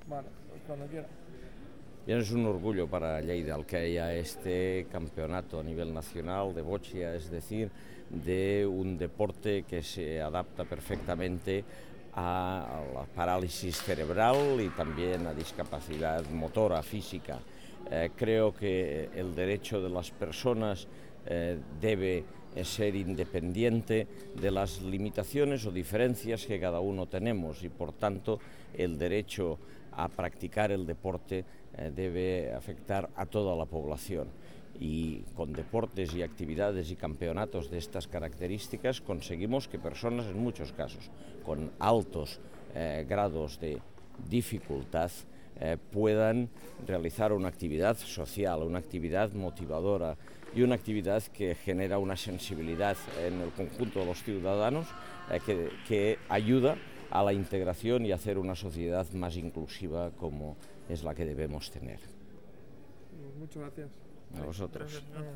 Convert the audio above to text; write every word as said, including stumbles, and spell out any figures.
Vale, pues cuando quiera. Bien, es un orgullo para Lleida el que haya este campeonato a nivel nacional de bocha, es decir, de un deporte que se adapta perfectamente a la parálisis cerebral y también a discapacidad motora, física. Eh, creo que el derecho de las personas eh, debe ser independiente de las limitaciones o diferencias que cada uno tenemos y, por tanto, el derecho a practicar el deporte eh, debe afectar a toda la población. Y con deportes y actividades y campeonatos de estas características conseguimos que personas, en muchos casos, con altos eh, grados de dificultad, eh, puedan realizar una actividad social, una actividad motivadora y una actividad que genera una sensibilidad en el conjunto de los ciudadanos eh, que, que ayuda a la integración y a hacer una sociedad más inclusiva como es la que debemos tener. Muchas gracias. A vosotros. Gracias.